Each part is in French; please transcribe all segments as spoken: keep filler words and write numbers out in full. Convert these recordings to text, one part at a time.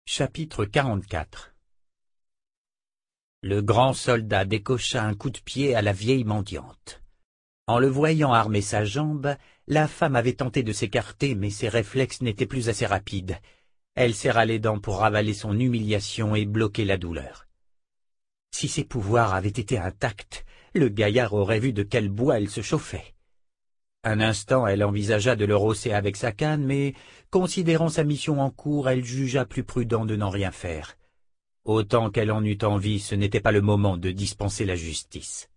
Chapitre quarante-quatre. Le grand soldat décocha un coup de pied à la vieille mendiante. En le voyant armer sa jambe, la femme avait tenté de s'écarter, mais ses réflexes n'étaient plus assez rapides. Elle serra les dents pour ravaler son humiliation et bloquer la douleur. Si ses pouvoirs avaient été intacts, le gaillard aurait vu de quel bois elle se chauffait. Un instant, elle envisagea de le rosser avec sa canne, mais, considérant sa mission en cours, elle jugea plus prudent de n'en rien faire. Autant qu'elle en eût envie, ce n'était pas le moment de dispenser la justice.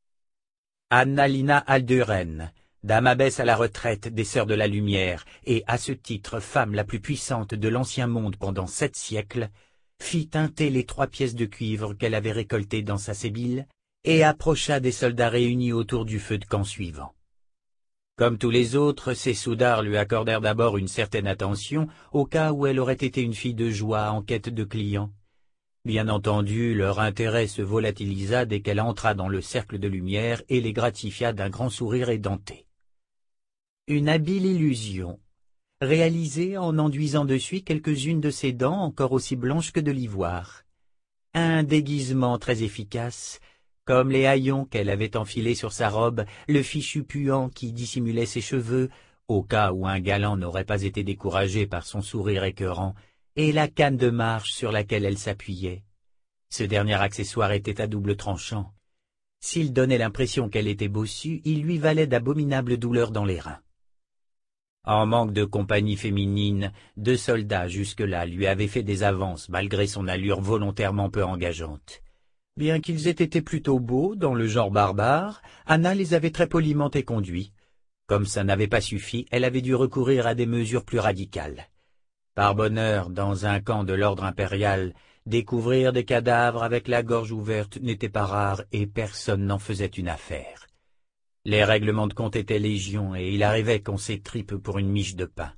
Annalina Alduren, dame abbesse à la retraite des Sœurs de la Lumière, et à ce titre femme la plus puissante de l'Ancien Monde pendant sept siècles, fit teinter les trois pièces de cuivre qu'elle avait récoltées dans sa sébile, et approcha des soldats réunis autour du feu de camp suivant. Comme tous les autres, ces soudards lui accordèrent d'abord une certaine attention, au cas où elle aurait été une fille de joie en quête de clients. Bien entendu, leur intérêt se volatilisa dès qu'elle entra dans le cercle de lumière et les gratifia d'un grand sourire édenté. Une habile illusion, réalisée en enduisant dessus quelques-unes de ses dents encore aussi blanches que de l'ivoire. Un déguisement très efficace, comme les haillons qu'elle avait enfilés sur sa robe, le fichu puant qui dissimulait ses cheveux, au cas où un galant n'aurait pas été découragé par son sourire écœurant, et la canne de marche sur laquelle elle s'appuyait. Ce dernier accessoire était à double tranchant. S'il donnait l'impression qu'elle était bossue, il lui valait d'abominables douleurs dans les reins. En manque de compagnie féminine, deux soldats jusque-là lui avaient fait des avances malgré son allure volontairement peu engageante. Bien qu'ils aient été plutôt beaux dans le genre barbare, Anna les avait très poliment éconduits. Comme ça n'avait pas suffi, elle avait dû recourir à des mesures plus radicales. Par bonheur, dans un camp de l'ordre impérial, découvrir des cadavres avec la gorge ouverte n'était pas rare et personne n'en faisait une affaire. Les règlements de compte étaient légion et il arrivait qu'on s'étripe pour une miche de pain.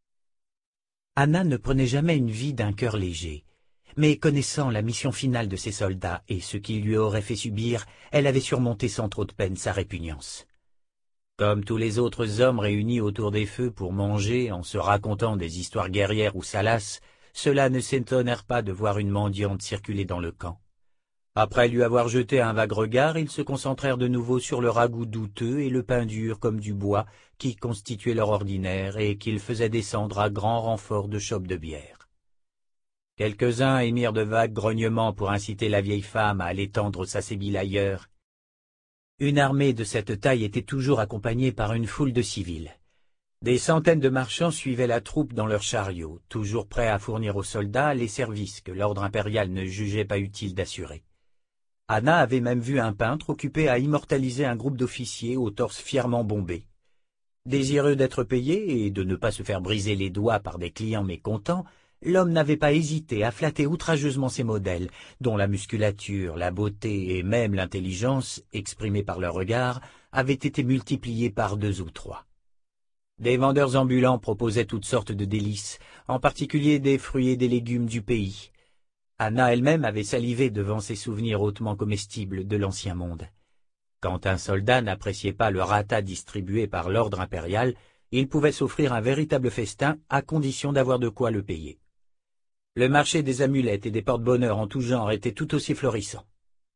Anna ne prenait jamais une vie d'un cœur léger. Mais connaissant la mission finale de ses soldats et ce qu'ils lui auraient fait subir, elle avait surmonté sans trop de peine sa répugnance. Comme tous les autres hommes réunis autour des feux pour manger en se racontant des histoires guerrières ou salaces, ceux-là ne s'étonnèrent pas de voir une mendiante circuler dans le camp. Après lui avoir jeté un vague regard, ils se concentrèrent de nouveau sur le ragoût douteux et le pain dur comme du bois qui constituait leur ordinaire et qu'ils faisaient descendre à grand renfort de chopes de bière. Quelques-uns émirent de vagues grognements pour inciter la vieille femme à aller tendre sa sébile ailleurs. Une armée de cette taille était toujours accompagnée par une foule de civils. Des centaines de marchands suivaient la troupe dans leurs chariots, toujours prêts à fournir aux soldats les services que l'ordre impérial ne jugeait pas utile d'assurer. Anna avait même vu un peintre occupé à immortaliser un groupe d'officiers au torse fièrement bombé. Désireux d'être payé et de ne pas se faire briser les doigts par des clients mécontents, l'homme n'avait pas hésité à flatter outrageusement ses modèles, dont la musculature, la beauté et même l'intelligence, exprimées par leur regard, avaient été multipliées par deux ou trois. Des vendeurs ambulants proposaient toutes sortes de délices, en particulier des fruits et des légumes du pays. Anna elle-même avait salivé devant ces souvenirs hautement comestibles de l'Ancien Monde. Quand un soldat n'appréciait pas le rata distribué par l'ordre impérial, il pouvait s'offrir un véritable festin à condition d'avoir de quoi le payer. Le marché des amulettes et des porte-bonheur en tout genre était tout aussi florissant.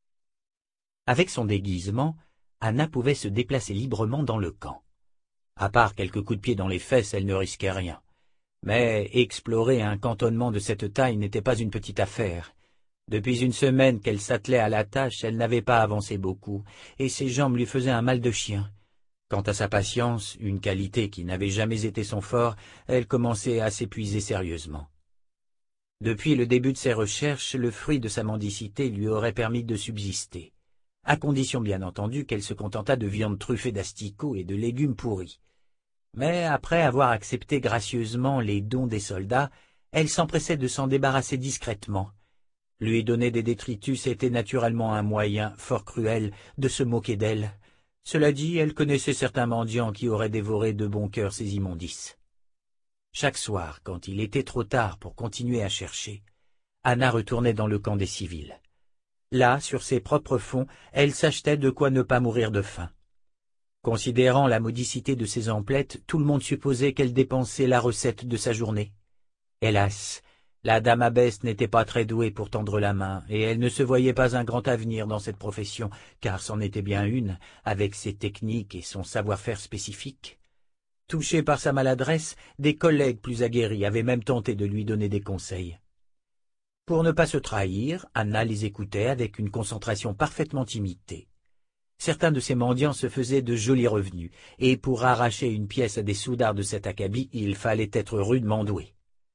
Avec son déguisement, Anna pouvait se déplacer librement dans le camp. À part quelques coups de pied dans les fesses, elle ne risquait rien. Mais explorer un cantonnement de cette taille n'était pas une petite affaire. Depuis une semaine qu'elle s'attelait à la tâche, elle n'avait pas avancé beaucoup, et ses jambes lui faisaient un mal de chien. Quant à sa patience, une qualité qui n'avait jamais été son fort, elle commençait à s'épuiser sérieusement. Depuis le début de ses recherches, le fruit de sa mendicité lui aurait permis de subsister, à condition bien entendu qu'elle se contentât de viande truffée d'asticots et de légumes pourris. Mais après avoir accepté gracieusement les dons des soldats, elle s'empressait de s'en débarrasser discrètement. Lui donner des détritus était naturellement un moyen, fort cruel, de se moquer d'elle. Cela dit, elle connaissait certains mendiants qui auraient dévoré de bon cœur ces immondices. Chaque soir, quand il était trop tard pour continuer à chercher, Anna retournait dans le camp des civils. Là, sur ses propres fonds, elle s'achetait de quoi ne pas mourir de faim. Considérant la modicité de ses emplettes, tout le monde supposait qu'elle dépensait la recette de sa journée. Hélas, La dame abbesse n'était pas très douée pour tendre la main, et elle ne se voyait pas un grand avenir dans cette profession, car c'en était bien une, avec ses techniques et son savoir-faire spécifique. Touchée par sa maladresse, des collègues plus aguerris avaient même tenté de lui donner des conseils. Pour ne pas se trahir, Anna les écoutait avec une concentration parfaitement imitée. Certains de ces mendiants se faisaient de jolis revenus, et pour arracher une pièce à des soudards de cet acabit, il fallait être rudement doué.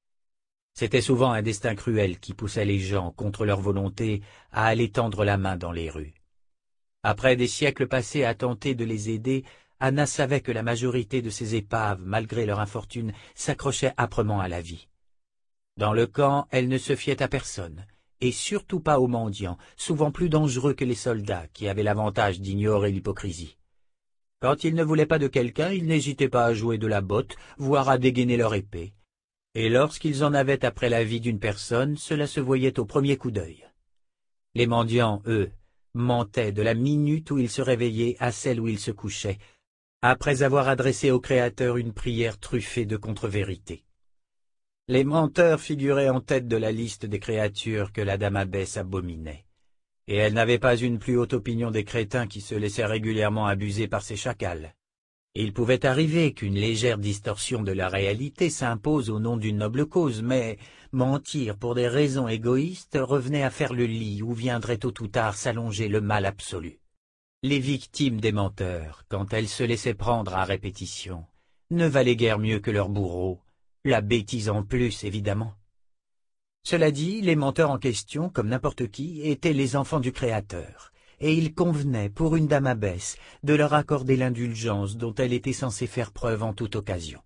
C'était souvent un destin cruel qui poussait les gens, contre leur volonté, à aller tendre la main dans les rues. Après des siècles passés à tenter de les aider, Anna savait que la majorité de ces épaves, malgré leur infortune, s'accrochaient âprement à la vie. Dans le camp, elle ne se fiait à personne, et surtout pas aux mendiants, souvent plus dangereux que les soldats, qui avaient l'avantage d'ignorer l'hypocrisie. Quand ils ne voulaient pas de quelqu'un, ils n'hésitaient pas à jouer de la botte, voire à dégainer leur épée. Et lorsqu'ils en avaient après la vie d'une personne, cela se voyait au premier coup d'œil. Les mendiants, eux, mentaient de la minute où ils se réveillaient à celle où ils se couchaient, après avoir adressé au Créateur une prière truffée de contre-vérités. Les menteurs figuraient en tête de la liste des créatures que la dame abbesse abominait, et elle n'avait pas une plus haute opinion des crétins qui se laissaient régulièrement abuser par ces chacals. Il pouvait arriver qu'une légère distorsion de la réalité s'impose au nom d'une noble cause, mais mentir pour des raisons égoïstes revenait à faire le lit où viendrait tôt ou tard s'allonger le mal absolu. Les victimes des menteurs, quand elles se laissaient prendre à répétition, ne valaient guère mieux que leurs bourreaux, la bêtise en plus évidemment. Cela dit, les menteurs en question, comme n'importe qui, étaient les enfants du Créateur. Et il convenait, pour une dame abbesse, de leur accorder l'indulgence dont elle était censée faire preuve en toute occasion.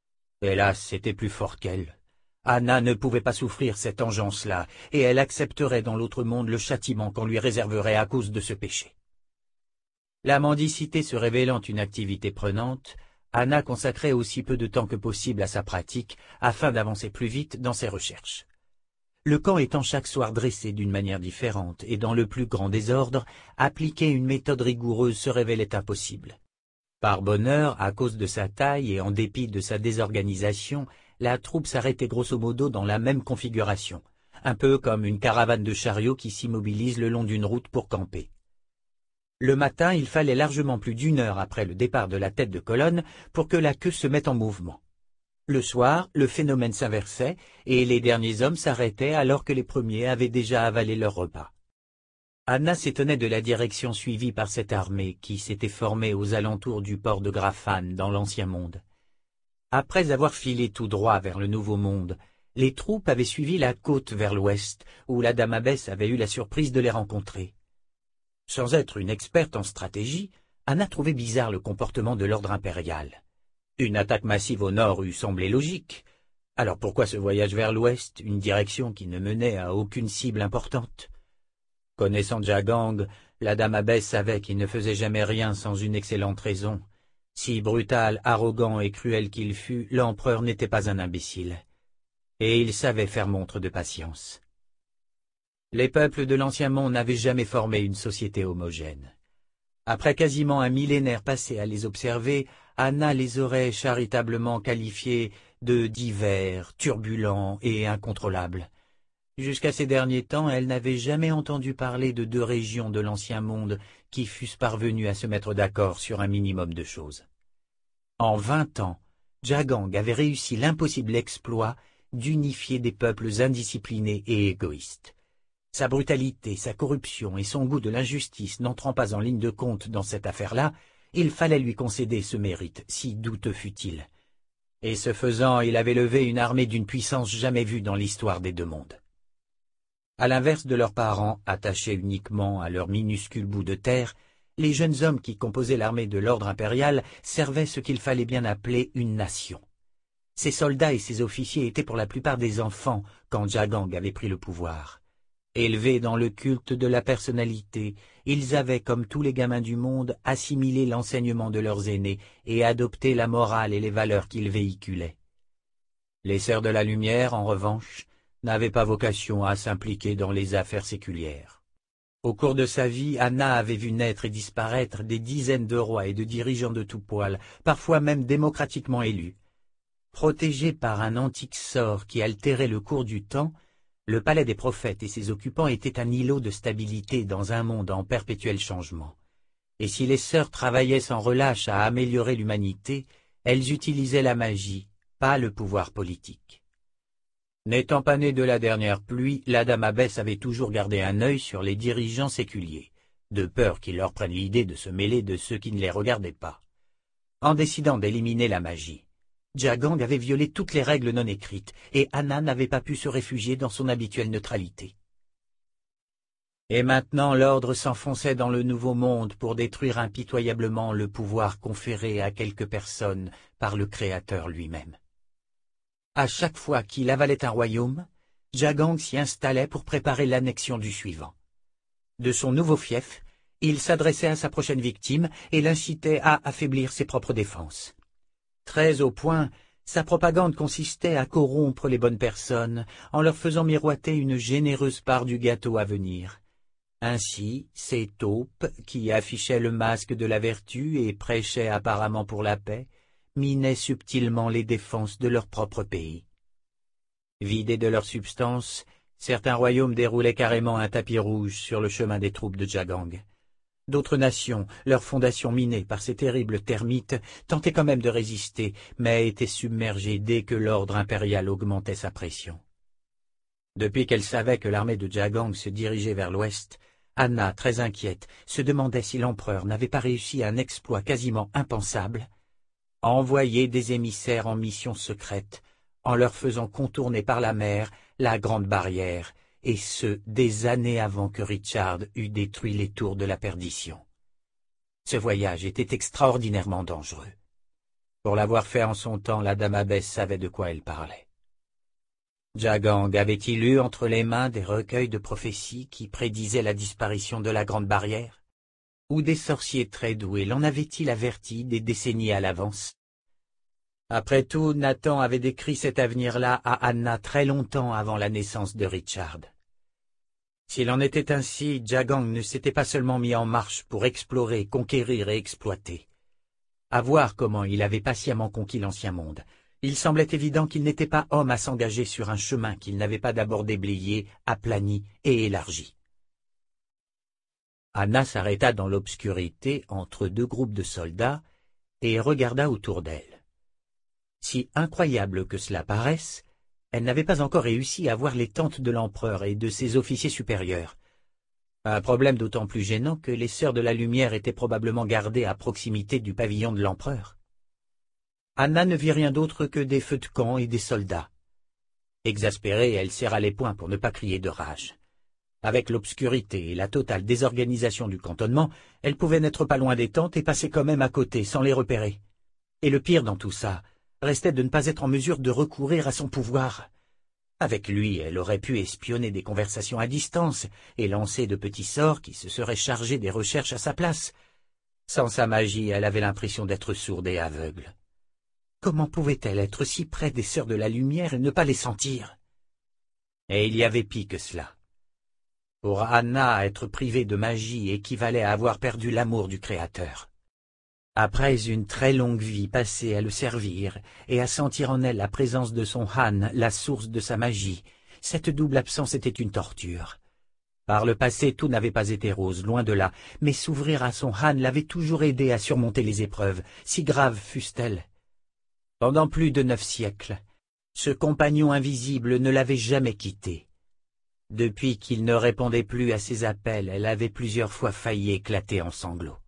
Hélas, c'était plus fort qu'elle. Anna ne pouvait pas souffrir cette engeance-là, et elle accepterait dans l'autre monde le châtiment qu'on lui réserverait à cause de ce péché. La mendicité se révélant une activité prenante, Anna consacrait aussi peu de temps que possible à sa pratique, afin d'avancer plus vite dans ses recherches. Le camp étant chaque soir dressé d'une manière différente et dans le plus grand désordre, appliquer une méthode rigoureuse se révélait impossible. Par bonheur, à cause de sa taille et en dépit de sa désorganisation, la troupe s'arrêtait grosso modo dans la même configuration, un peu comme une caravane de chariots qui s'immobilise le long d'une route pour camper. Le matin, il fallait largement plus d'une heure après le départ de la tête de colonne pour que la queue se mette en mouvement. Le soir, le phénomène s'inversait, et les derniers hommes s'arrêtaient alors que les premiers avaient déjà avalé leur repas. Anna s'étonnait de la direction suivie par cette armée qui s'était formée aux alentours du port de Grafane dans l'Ancien Monde. Après avoir filé tout droit vers le Nouveau Monde, les troupes avaient suivi la côte vers l'ouest, où la dame abbesse avait eu la surprise de les rencontrer. Sans être une experte en stratégie, Anna trouvait bizarre le comportement de l'ordre impérial. Une attaque massive au nord eût semblé logique. Alors pourquoi ce voyage vers l'ouest, une direction qui ne menait à aucune cible importante? Connaissant Jagang, la dame abbesse savait qu'il ne faisait jamais rien sans une excellente raison. Si brutal, arrogant et cruel qu'il fût, l'empereur n'était pas un imbécile. Et il savait faire montre de patience. Les peuples de l'Ancien Monde n'avaient jamais formé une société homogène. Après quasiment un millénaire passé à les observer, Anna les aurait charitablement qualifiés de divers, turbulents et incontrôlables. Jusqu'à ces derniers temps, elle n'avait jamais entendu parler de deux régions de l'Ancien Monde qui fussent parvenues à se mettre d'accord sur un minimum de choses. En vingt ans, Jagang avait réussi l'impossible exploit d'unifier des peuples indisciplinés et égoïstes. Sa brutalité, sa corruption et son goût de l'injustice n'entrant pas en ligne de compte dans cette affaire-là, il fallait lui concéder ce mérite, si douteux fût-il. Et ce faisant, il avait levé une armée d'une puissance jamais vue dans l'histoire des deux mondes. À l'inverse de leurs parents, attachés uniquement à leur minuscule bout de terre, les jeunes hommes qui composaient l'armée de l'ordre impérial servaient ce qu'il fallait bien appeler une nation. Ces soldats et ces officiers étaient pour la plupart des enfants quand Jagang avait pris le pouvoir. Élevés dans le culte de la personnalité, ils avaient, comme tous les gamins du monde, assimilé l'enseignement de leurs aînés et adopté la morale et les valeurs qu'ils véhiculaient. Les sœurs de la lumière, en revanche, n'avaient pas vocation à s'impliquer dans les affaires séculières. Au cours de sa vie, Anna avait vu naître et disparaître des dizaines de rois et de dirigeants de tout poil, parfois même démocratiquement élus. Protégé par un antique sort qui altérait le cours du temps, le palais des prophètes et ses occupants étaient un îlot de stabilité dans un monde en perpétuel changement. Et si les sœurs travaillaient sans relâche à améliorer l'humanité, elles utilisaient la magie, pas le pouvoir politique. N'étant pas née de la dernière pluie, la dame abbesse avait toujours gardé un œil sur les dirigeants séculiers, de peur qu'ils leur prennent l'idée de se mêler de ceux qui ne les regardaient pas. En décidant d'éliminer la magie, Jagang avait violé toutes les règles non écrites, et Anna n'avait pas pu se réfugier dans son habituelle neutralité. Et maintenant l'ordre s'enfonçait dans le nouveau monde pour détruire impitoyablement le pouvoir conféré à quelques personnes par le Créateur lui-même. À chaque fois qu'il avalait un royaume, Jagang s'y installait pour préparer l'annexion du suivant. De son nouveau fief, il s'adressait à sa prochaine victime et l'incitait à affaiblir ses propres défenses. Très au point, sa propagande consistait à corrompre les bonnes personnes en leur faisant miroiter une généreuse part du gâteau à venir. Ainsi, ces taupes, qui affichaient le masque de la vertu et prêchaient apparemment pour la paix, minaient subtilement les défenses de leur propre pays. Vidés de leur substance, certains royaumes déroulaient carrément un tapis rouge sur le chemin des troupes de Jagang. D'autres nations, leurs fondations minées par ces terribles termites, tentaient quand même de résister, mais étaient submergées dès que l'ordre impérial augmentait sa pression. Depuis qu'elle savait que l'armée de Jagang se dirigeait vers l'ouest, Anna, très inquiète, se demandait si l'empereur n'avait pas réussi un exploit quasiment impensable, envoyer des émissaires en mission secrète, en leur faisant contourner par la mer la grande barrière, et ce, des années avant que Richard eût détruit les tours de la perdition. Ce voyage était extraordinairement dangereux. Pour l'avoir fait en son temps, la dame abbesse savait de quoi elle parlait. Jagang avait-il eu entre les mains des recueils de prophéties qui prédisaient la disparition de la grande barrière? Ou des sorciers très doués l'en avaient-ils averti des décennies à l'avance? Après tout, Nathan avait décrit cet avenir-là à Anna très longtemps avant la naissance de Richard. S'il en était ainsi, Jagang ne s'était pas seulement mis en marche pour explorer, conquérir et exploiter. À voir comment il avait patiemment conquis l'ancien monde, il semblait évident qu'il n'était pas homme à s'engager sur un chemin qu'il n'avait pas d'abord déblayé, aplani et élargi. Anna s'arrêta dans l'obscurité entre deux groupes de soldats et regarda autour d'elle. Si incroyable que cela paraisse, elle n'avait pas encore réussi à voir les tentes de l'empereur et de ses officiers supérieurs. Un problème d'autant plus gênant que les Sœurs de la Lumière étaient probablement gardées à proximité du pavillon de l'empereur. Anna ne vit rien d'autre que des feux de camp et des soldats. Exaspérée, elle serra les poings pour ne pas crier de rage. Avec l'obscurité et la totale désorganisation du cantonnement, elle pouvait n'être pas loin des tentes et passer quand même à côté sans les repérer. Et le pire dans tout ça, restait de ne pas être en mesure de recourir à son pouvoir. Avec lui, elle aurait pu espionner des conversations à distance et lancer de petits sorts qui se seraient chargés des recherches à sa place. Sans sa magie, elle avait l'impression d'être sourde et aveugle. Comment pouvait-elle être si près des Sœurs de la Lumière et ne pas les sentir? Et il y avait pis que cela. Pour Anna, être privée de magie équivalait à avoir perdu l'amour du Créateur. Après une très longue vie passée à le servir et à sentir en elle la présence de son Han, la source de sa magie, cette double absence était une torture. Par le passé, tout n'avait pas été rose, loin de là, mais s'ouvrir à son Han l'avait toujours aidé à surmonter les épreuves, si graves fussent-elles. Pendant plus de neuf siècles, ce compagnon invisible ne l'avait jamais quitté. Depuis qu'il ne répondait plus à ses appels, elle avait plusieurs fois failli éclater en sanglots.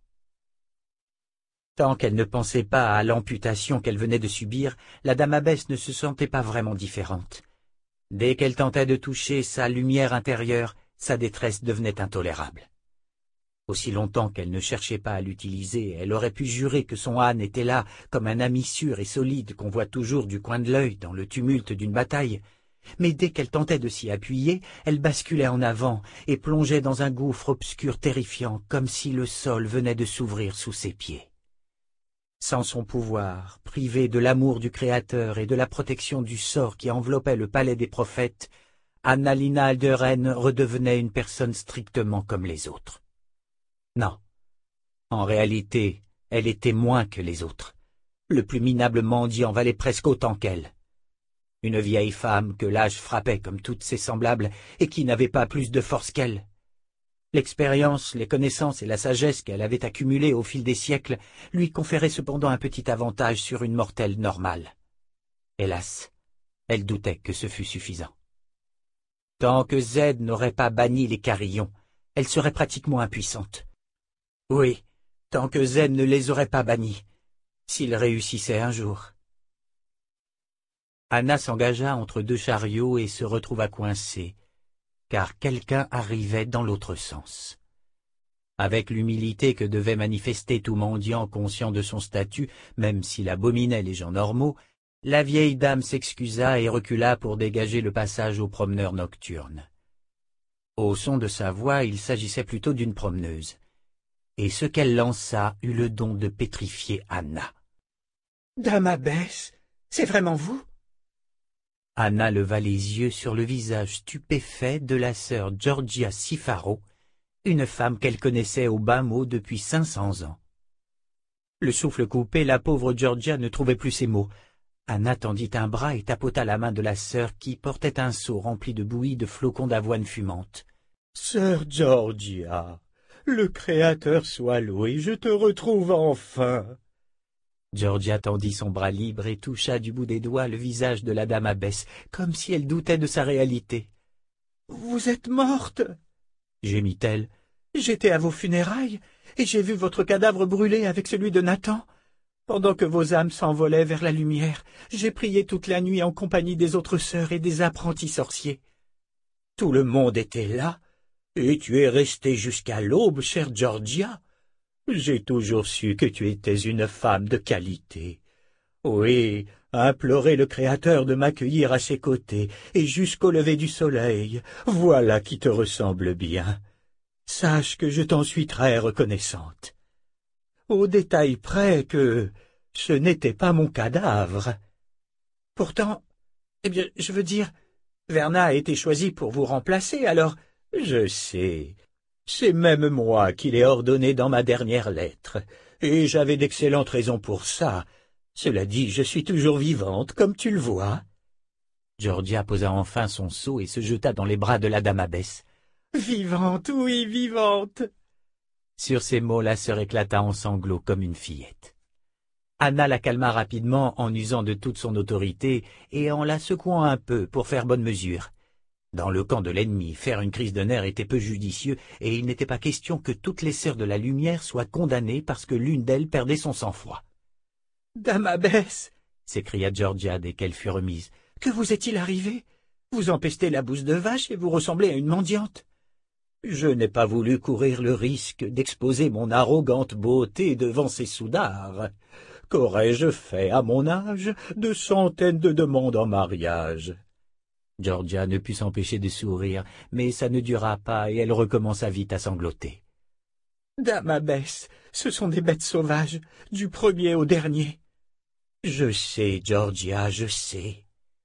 Tant qu'elle ne pensait pas à l'amputation qu'elle venait de subir, la dame abbesse ne se sentait pas vraiment différente. Dès qu'elle tentait de toucher sa lumière intérieure, sa détresse devenait intolérable. Aussi longtemps qu'elle ne cherchait pas à l'utiliser, elle aurait pu jurer que son âne était là, comme un ami sûr et solide qu'on voit toujours du coin de l'œil dans le tumulte d'une bataille. Mais dès qu'elle tentait de s'y appuyer, elle basculait en avant et plongeait dans un gouffre obscur terrifiant, comme si le sol venait de s'ouvrir sous ses pieds. Sans son pouvoir, privée de l'amour du Créateur et de la protection du sort qui enveloppait le palais des prophètes, Annalina Alderen redevenait une personne strictement comme les autres. Non, en réalité, elle était moins que les autres. Le plus minable mendiant valait presque autant qu'elle. Une vieille femme que l'âge frappait comme toutes ses semblables et qui n'avait pas plus de force qu'elle. L'expérience, les connaissances et la sagesse qu'elle avait accumulées au fil des siècles lui conféraient cependant un petit avantage sur une mortelle normale. Hélas, elle doutait que ce fût suffisant. Tant que Z n'aurait pas banni les carillons, elle serait pratiquement impuissante. Oui, tant que Z ne les aurait pas bannis, s'il réussissait un jour. Anna s'engagea entre deux chariots et se retrouva coincée, car quelqu'un arrivait dans l'autre sens. Avec l'humilité que devait manifester tout mendiant conscient de son statut, même s'il abominait les gens normaux, la vieille dame s'excusa et recula pour dégager le passage aux promeneurs nocturnes. Au son de sa voix, il s'agissait plutôt d'une promeneuse, et ce qu'elle lança eut le don de pétrifier Anna. « Dame abbesse, c'est vraiment vous ?» Anna leva les yeux sur le visage stupéfait de la sœur Georgia Sifaro, une femme qu'elle connaissait au bas mot depuis cinq cents ans. Le souffle coupé, la pauvre Georgia ne trouvait plus ses mots. Anna tendit un bras et tapota la main de la sœur qui portait un seau rempli de bouillie de flocons d'avoine fumante. « Sœur Georgia, le Créateur soit loué, je te retrouve enfin !» Georgia tendit son bras libre et toucha du bout des doigts le visage de la dame abbesse, comme si elle doutait de sa réalité. « Vous êtes morte » gémit-elle. « J'étais à vos funérailles, et j'ai vu votre cadavre brûler avec celui de Nathan. Pendant que vos âmes s'envolaient vers la lumière, j'ai prié toute la nuit en compagnie des autres sœurs et des apprentis sorciers. Tout le monde était là, et tu es restée jusqu'à l'aube, chère Georgia. J'ai toujours su que tu étais une femme de qualité. Oui, implorer le Créateur de m'accueillir à ses côtés, et jusqu'au lever du soleil, voilà qui te ressemble bien. Sache que je t'en suis très reconnaissante. Au détail près que ce n'était pas mon cadavre. Pourtant, eh bien, je veux dire, Verna a été choisie pour vous remplacer, alors... Je sais, c'est même moi qui l'ai ordonné dans ma dernière lettre, et j'avais d'excellentes raisons pour ça. Cela dit, je suis toujours vivante, comme tu le vois. Georgia posa enfin son seau et se jeta dans les bras de la dame abbesse. « Vivante, oui, vivante !» Sur ces mots, la sœur éclata en sanglots comme une fillette. Anna la calma rapidement en usant de toute son autorité et en la secouant un peu pour faire bonne mesure. Dans le camp de l'ennemi, faire une crise de nerfs était peu judicieux, et il n'était pas question que toutes les sœurs de la lumière soient condamnées parce que l'une d'elles perdait son sang-froid. « Dame abbesse !» s'écria Georgia dès qu'elle fut remise. « Que vous est-il arrivé? Vous empestez la bouse de vache et vous ressemblez à une mendiante. » Je n'ai pas voulu courir le risque d'exposer mon arrogante beauté devant ces soudards. Qu'aurais-je fait à mon âge de centaines de demandes en mariage? Georgia ne put s'empêcher de sourire, mais ça ne dura pas et elle recommença vite à sangloter. « Dame abbesse, ce sont des bêtes sauvages, du premier au dernier. »« Je sais, Georgia, je sais. »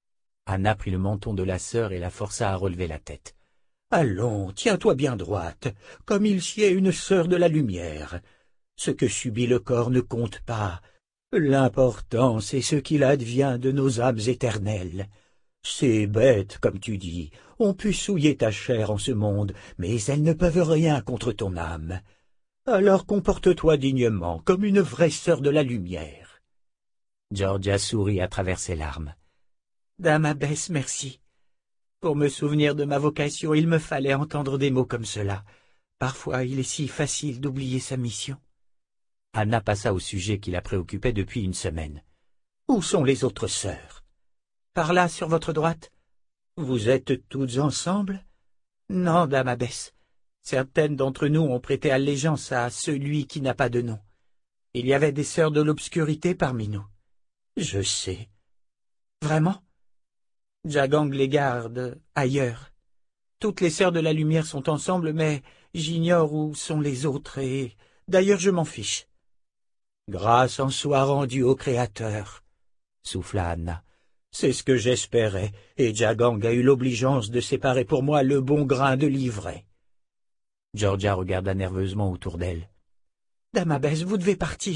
Anna prit le menton de la sœur et la força à relever la tête. « Allons, tiens-toi bien droite, comme il sied une sœur de la lumière. Ce que subit le corps ne compte pas. L'important, c'est ce qu'il advient de nos âmes éternelles. Ces bêtes, comme tu dis, ont pu souiller ta chair en ce monde, mais elles ne peuvent rien contre ton âme. Alors comporte-toi dignement, comme une vraie sœur de la lumière. » Georgia sourit à travers ses larmes. « Dame abbesse, merci. Pour me souvenir de ma vocation, il me fallait entendre des mots comme cela. Parfois, il est si facile d'oublier sa mission. » Anna passa au sujet qui la préoccupait depuis une semaine. « Où sont les autres sœurs? Par là, sur votre droite. Vous êtes toutes ensemble? » ?»« Non, dame abbesse. Certaines d'entre nous ont prêté allégeance à celui qui n'a pas de nom. Il y avait des sœurs de l'obscurité parmi nous. »« Je sais. »« Vraiment? Jagang les garde ailleurs. Toutes les sœurs de la lumière sont ensemble, mais j'ignore où sont les autres, et d'ailleurs je m'en fiche. »« Grâce en soit rendue au Créateur, » souffla Anna. « C'est ce que j'espérais, et Jagang a eu l'obligeance de séparer pour moi le bon grain de l'ivraie. » Georgia regarda nerveusement autour d'elle. « Dame abbesse, vous devez partir.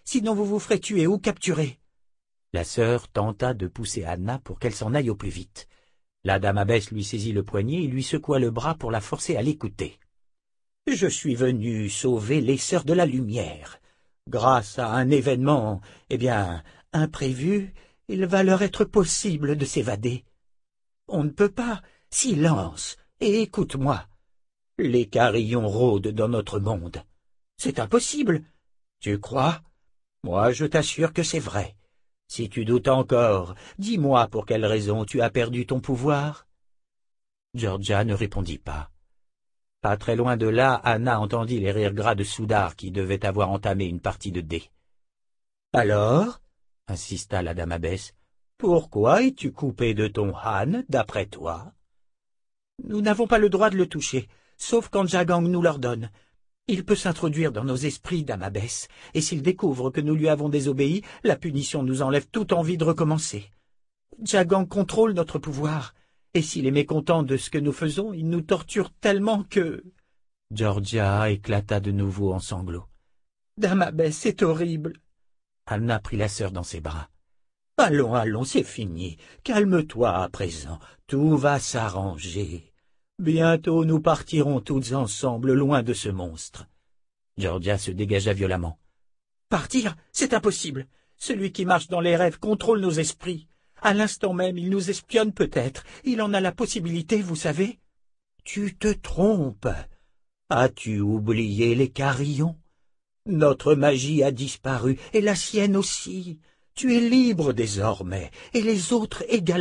sinon vous vous ferez tuer ou capturer. » La sœur tenta de pousser Anna pour qu'elle s'en aille au plus vite. La dame abbesse lui saisit le poignet et lui secoua le bras pour la forcer à l'écouter. « Je suis venu sauver les sœurs de la lumière. Grâce à un événement, eh bien, imprévu, il va leur être possible de s'évader. On ne peut pas. Silence, et écoute-moi. Les carillons rôdent dans notre monde. C'est impossible. Tu crois? Moi, je t'assure que c'est vrai. Si tu doutes encore, dis-moi pour quelle raison tu as perdu ton pouvoir. » Georgia ne répondit pas. Pas très loin de là, Anna entendit les rires gras de Soudard qui devait avoir entamé une partie de dés. « Alors » insista la dame abbesse, « pourquoi es-tu coupé de ton Han, d'après toi ?»« Nous n'avons pas le droit de le toucher, sauf quand Jagang nous l'ordonne. Il peut s'introduire dans nos esprits, dame abbesse, et s'il découvre que nous lui avons désobéi, la punition nous enlève toute envie de recommencer. Jagang contrôle notre pouvoir, et s'il est mécontent de ce que nous faisons, il nous torture tellement que... » Georgia éclata de nouveau en sanglots. « Dame abbesse, c'est horrible. » Anna prit la sœur dans ses bras. « Allons, allons, c'est fini. Calme-toi à présent. Tout va s'arranger. Bientôt nous partirons toutes ensemble loin de ce monstre. » Georgia se dégagea violemment. « Partir, c'est impossible. Celui qui marche dans les rêves contrôle nos esprits. À l'instant même, il nous espionne peut-être. Il en a la possibilité, vous savez. »« Tu te trompes. As-tu oublié les carillons? Notre magie a disparu, et la sienne aussi. Tu es libre désormais, et les autres également. »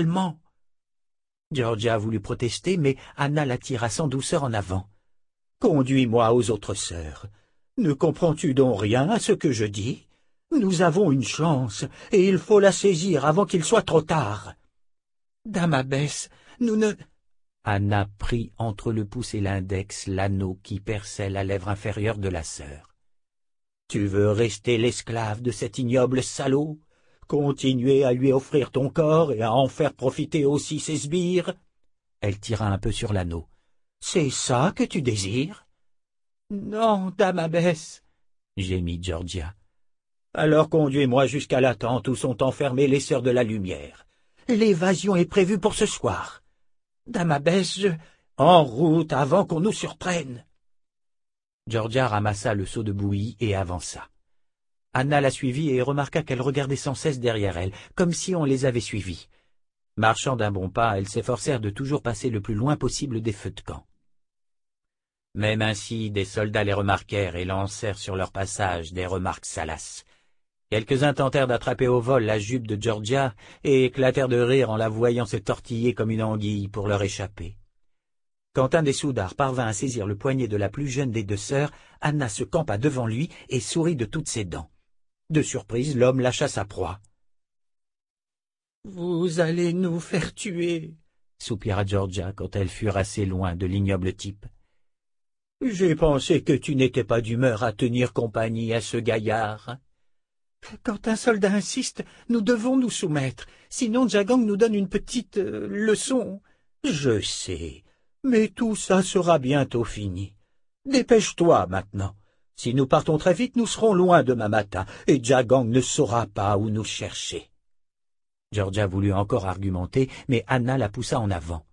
Georgia voulut protester, mais Anna la tira sans douceur en avant. « Conduis-moi aux autres sœurs. Ne comprends-tu donc rien à ce que je dis? Nous avons une chance, et il faut la saisir avant qu'il soit trop tard. »« Dame abbesse, nous ne... » Anna prit entre le pouce et l'index l'anneau qui perçait la lèvre inférieure de la sœur. « Tu veux rester l'esclave de cet ignoble salaud? Continuer à lui offrir ton corps et à en faire profiter aussi ses sbires ?» Elle tira un peu sur l'anneau. « C'est ça que tu désires? »« Non, dame abbesse, » gémit Georgia. « Alors conduis-moi jusqu'à la tente où sont enfermées les sœurs de la lumière. L'évasion est prévue pour ce soir. »« Dame abbesse, je... »« En route avant qu'on nous surprenne !» Georgia ramassa le seau de bouillie et avança. Anna la suivit et remarqua qu'elle regardait sans cesse derrière elle, comme si on les avait suivis. Marchant d'un bon pas, elles s'efforcèrent de toujours passer le plus loin possible des feux de camp. Même ainsi, des soldats les remarquèrent et lancèrent sur leur passage des remarques salaces. Quelques-uns tentèrent d'attraper au vol la jupe de Georgia et éclatèrent de rire en la voyant se tortiller comme une anguille pour leur échapper. Quand un des Soudards parvint à saisir le poignet de la plus jeune des deux sœurs, Anna se campa devant lui et sourit de toutes ses dents. De surprise, l'homme lâcha sa proie. « Vous allez nous faire tuer, » soupira Georgia quand elles furent assez loin de l'ignoble type. « J'ai pensé que tu n'étais pas d'humeur à tenir compagnie à ce gaillard. »« Quand un soldat insiste, nous devons nous soumettre, sinon Jagang nous donne une petite euh, leçon. »« Je sais. Mais tout ça sera bientôt fini. Dépêche-toi maintenant. Si nous partons très vite, nous serons loin demain matin, et Jagang ne saura pas où nous chercher. » Georgia voulut encore argumenter, mais Anna la poussa en avant.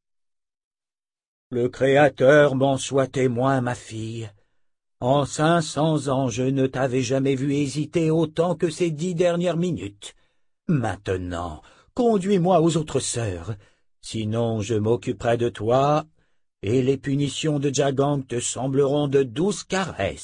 « Le Créateur m'en soit témoin, ma fille. En cinq cents ans, je ne t'avais jamais vu hésiter autant que ces dix dernières minutes. Maintenant, conduis-moi aux autres sœurs. Sinon, je m'occuperai de toi, et les punitions de Jagang te sembleront de douces caresses. »